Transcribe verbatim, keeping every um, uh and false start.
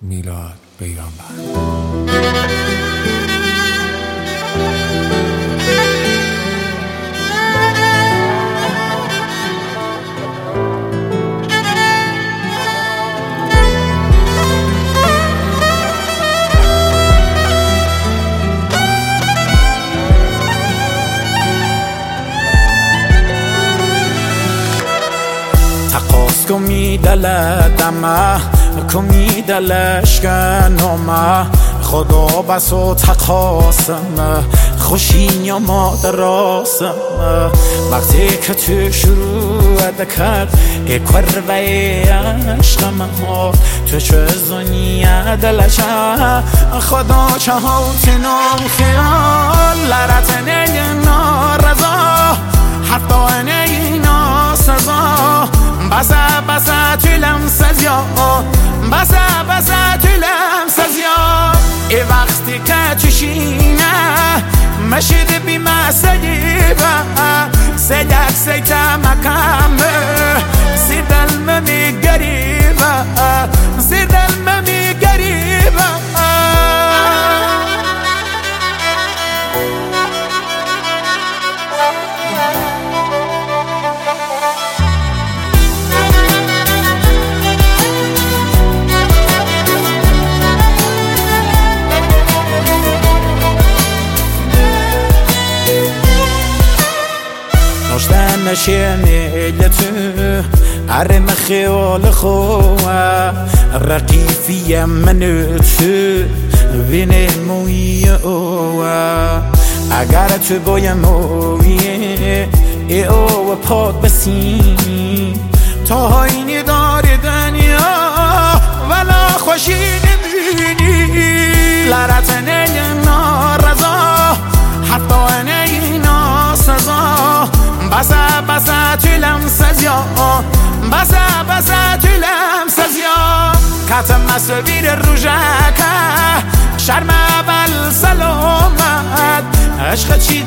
میلاد بیرانوند. تقاس کمی دلدمه کمی دلشکنمه خدا بس و تقاسمه خوشین یا مادراسمه وقتی که تو شروع دکرد ای کروه عشقمه تو چه زنیه دلشه خدا چه هوتنم خیال لرتنه نارزا حتی نینا سزا بسا بسا تو لمسز یا بسا بسا تو لمسز یا ای وقتی که چشینه مشید بی مسیبه سیدک سیتا مکامه زیر دلم می گریبه زیر دلم می گریبه نشتن نشینه تو عرم خیال خواه رقیفی من تو وین موی اوه اگر تو بای موی ای او پاک بسین تا هاینی داری دنیا ولا خوشی نبینی لرتنه نارزا حتی نینا سزا بسا بسا تو لمسز یا بسا بسا تو لمسز یا کتم مسویر روژکه شرم اول سلامت عشق چی